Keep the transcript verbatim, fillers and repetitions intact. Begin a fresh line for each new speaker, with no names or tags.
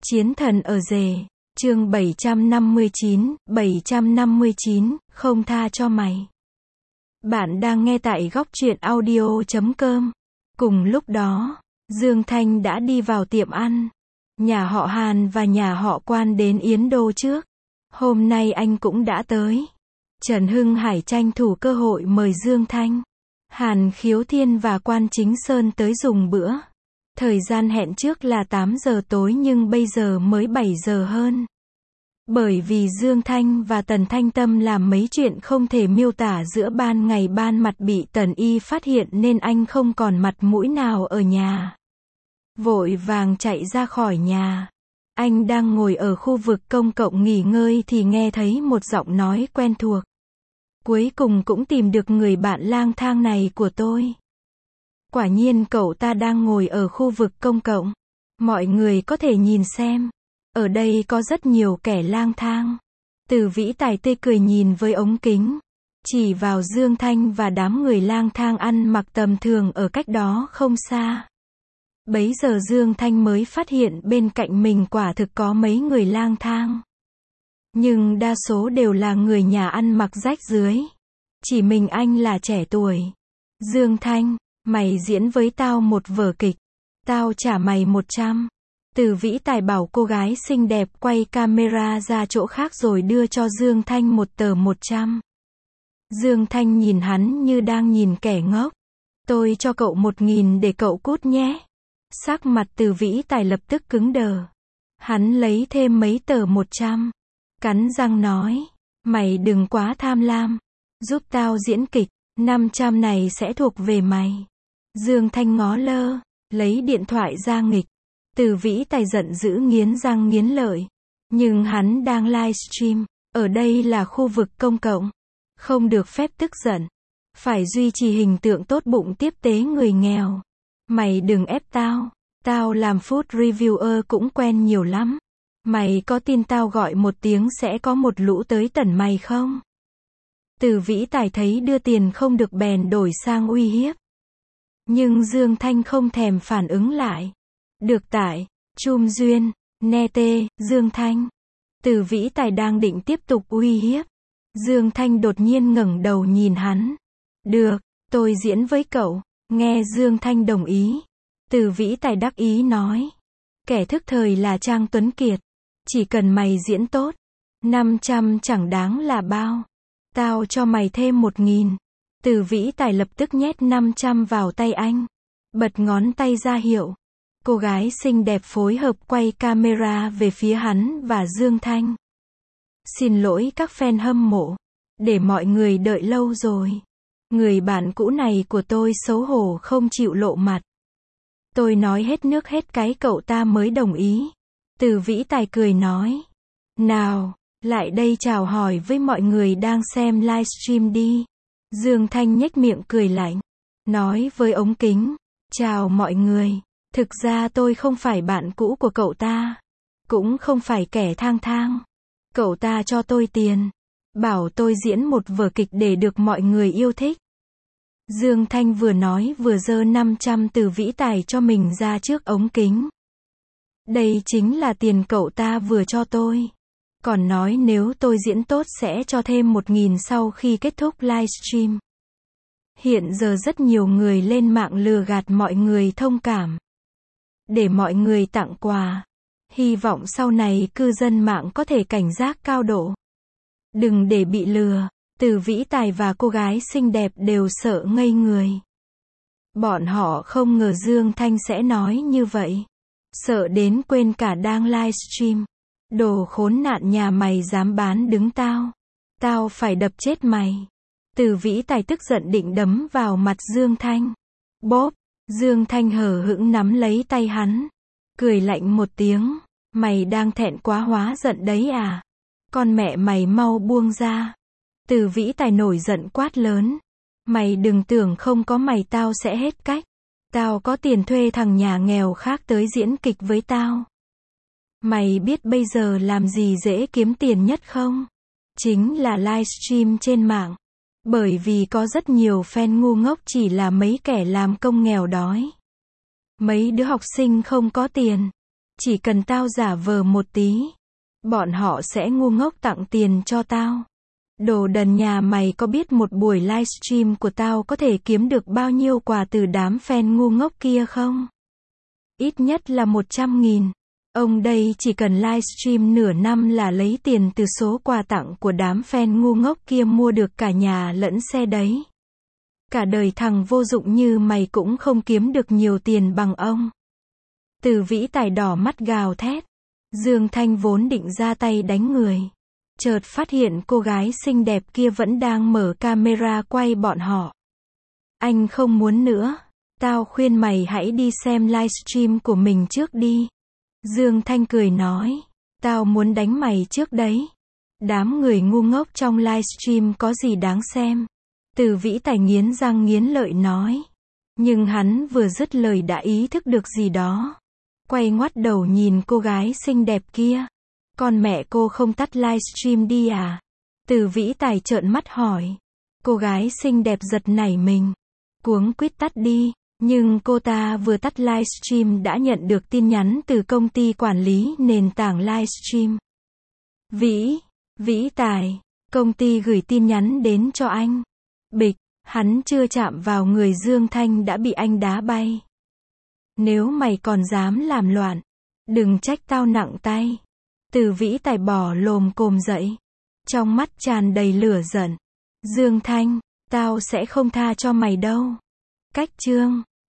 Chiến thần ở rể, chương bảy trăm năm mươi chín, bảy trăm năm mươi chín, không tha cho mày. Bạn đang nghe tại góc truyện audio chấm com. Cùng lúc đó, Dương Thanh đã đi vào tiệm ăn. Nhà họ Hàn và nhà họ Quan đến Yến Đô trước. Hôm nay anh cũng đã tới. Trần Hưng Hải tranh thủ cơ hội mời Dương Thanh, Hàn Khiếu Thiên và Quan Chính Sơn tới dùng bữa. Thời gian hẹn trước là tám giờ tối nhưng bây giờ mới bảy giờ hơn. Bởi vì Dương Thanh và Tần Thanh Tâm làm mấy chuyện không thể miêu tả giữa ban ngày ban mặt bị Tần Y phát hiện nên anh không còn mặt mũi nào ở nhà. Vội vàng chạy ra khỏi nhà. Anh đang ngồi ở khu vực công cộng nghỉ ngơi thì nghe thấy một giọng nói quen thuộc. Cuối cùng cũng tìm được người bạn lang thang này của tôi. Quả nhiên cậu ta đang ngồi ở khu vực công cộng. Mọi người có thể nhìn xem. Ở đây có rất nhiều kẻ lang thang. Từ Vĩ Tài tươi cười nhìn với ống kính. Chỉ vào Dương Thanh và đám người lang thang ăn mặc tầm thường ở cách đó không xa. Bấy giờ Dương Thanh mới phát hiện bên cạnh mình quả thực có mấy người lang thang. Nhưng đa số đều là người nhà ăn mặc rách rưới. Chỉ mình anh là trẻ tuổi. Dương Thanh, mày diễn với tao một vở kịch. Tao trả mày một trăm. Từ Vĩ Tài bảo cô gái xinh đẹp quay camera ra chỗ khác rồi đưa cho Dương Thanh một tờ một trăm. Dương Thanh nhìn hắn như đang nhìn kẻ ngốc. Tôi cho cậu một nghìn để cậu cút nhé. Sắc mặt Từ Vĩ Tài lập tức cứng đờ. Hắn lấy thêm mấy tờ một trăm. Cắn răng nói. Mày đừng quá tham lam. Giúp tao diễn kịch. năm trăm này sẽ thuộc về mày. Dương Thanh ngó lơ. Lấy điện thoại ra nghịch. Từ Vĩ Tài giận dữ nghiến răng nghiến lợi. Nhưng hắn đang livestream. Ở đây là khu vực công cộng. Không được phép tức giận. Phải duy trì hình tượng tốt bụng tiếp tế người nghèo. Mày đừng ép tao. Tao làm food reviewer cũng quen nhiều lắm. Mày có tin tao gọi một tiếng sẽ có một lũ tới tẩn mày không? Từ Vĩ Tài thấy đưa tiền không được bèn đổi sang uy hiếp. Nhưng Dương Thanh không thèm phản ứng lại. Được tại, Chum Duyên, Ne Tê, Dương Thanh. Từ Vĩ Tài đang định tiếp tục uy hiếp. Dương Thanh đột nhiên ngẩng đầu nhìn hắn. Được, tôi diễn với cậu. Nghe Dương Thanh đồng ý. Từ Vĩ Tài đắc ý nói. Kẻ thức thời là Trang Tuấn Kiệt. Chỉ cần mày diễn tốt. năm trăm chẳng đáng là bao. Tao cho mày thêm một nghìn. Từ Vĩ Tài lập tức nhét năm trăm vào tay anh. Bật ngón tay ra hiệu. Cô gái xinh đẹp phối hợp quay camera về phía hắn và Dương Thanh. Xin lỗi các fan hâm mộ. Để mọi người đợi lâu rồi. Người bạn cũ này của tôi xấu hổ không chịu lộ mặt. Tôi nói hết nước hết cái cậu ta mới đồng ý. Từ Vĩ Tài cười nói. Nào, lại đây chào hỏi với mọi người đang xem livestream đi. Dương Thanh nhếch miệng cười lạnh. Nói với ống kính. Chào mọi người. Thực ra tôi không phải bạn cũ của cậu ta. Cũng không phải kẻ thang thang. Cậu ta cho tôi tiền. Bảo tôi diễn một vở kịch để được mọi người yêu thích. Dương Thanh vừa nói vừa giơ năm trăm Từ Vĩ Tài cho mình ra trước ống kính. Đây chính là tiền cậu ta vừa cho tôi. Còn nói nếu tôi diễn tốt sẽ cho thêm một nghìn sau khi kết thúc livestream. Hiện giờ rất nhiều người lên mạng lừa gạt mọi người thông cảm. Để mọi người tặng quà. Hy vọng sau này cư dân mạng có thể cảnh giác cao độ. Đừng để bị lừa. Từ Vĩ Tài và cô gái xinh đẹp đều sợ ngây người. Bọn họ không ngờ Dương Thanh sẽ nói như vậy. Sợ đến quên cả đang livestream. Đồ khốn nạn nhà mày dám bán đứng tao. Tao phải đập chết mày. Từ Vĩ Tài tức giận định đấm vào mặt Dương Thanh. Bóp. Dương Thanh hờ hững nắm lấy tay hắn. Cười lạnh một tiếng. Mày đang thẹn quá hóa giận đấy à? Con mẹ mày mau buông ra. Từ Vĩ Tài nổi giận quát lớn. Mày đừng tưởng không có mày tao sẽ hết cách. Tao có tiền thuê thằng nhà nghèo khác tới diễn kịch với tao. Mày biết bây giờ làm gì dễ kiếm tiền nhất không? Chính là livestream trên mạng. Bởi vì có rất nhiều fan ngu ngốc chỉ là mấy kẻ làm công nghèo đói. Mấy đứa học sinh không có tiền. Chỉ cần tao giả vờ một tí, bọn họ sẽ ngu ngốc tặng tiền cho tao. Đồ đần nhà mày có biết một buổi livestream của tao có thể kiếm được bao nhiêu quà từ đám fan ngu ngốc kia không? Ít nhất là một trăm nghìn. Ông đây chỉ cần livestream nửa năm là lấy tiền từ số quà tặng của đám fan ngu ngốc kia mua được cả nhà lẫn xe đấy. Cả đời thằng vô dụng như mày cũng không kiếm được nhiều tiền bằng ông. Từ Vĩ Tài đỏ mắt gào thét. Dương Thanh vốn định ra tay đánh người. Chợt phát hiện cô gái xinh đẹp kia vẫn đang mở camera quay bọn họ. Anh không muốn nữa. Tao khuyên mày hãy đi xem livestream của mình trước đi. Dương Thanh cười nói. Tao muốn đánh mày trước đấy. Đám người ngu ngốc trong livestream có gì đáng xem. Từ Vĩ Tài nghiến răng nghiến lợi nói. Nhưng hắn vừa dứt lời đã ý thức được gì đó. Quay ngoắt đầu nhìn cô gái xinh đẹp kia. Con mẹ cô không tắt livestream đi à? Từ Vĩ Tài trợn mắt hỏi. Cô gái xinh đẹp giật nảy mình. Cuống quýt tắt đi. Nhưng cô ta vừa tắt livestream đã nhận được tin nhắn từ công ty quản lý nền tảng livestream. Vĩ, Vĩ Tài, công ty gửi tin nhắn đến cho anh. Bịch, hắn chưa chạm vào người Dương Thanh đã bị anh đá bay. Nếu mày còn dám làm loạn, đừng trách tao nặng tay. Từ Vĩ Tài bò lồm cồm dậy. Trong mắt tràn đầy lửa giận. Dương Thanh, tao sẽ không tha cho mày đâu. Cách chương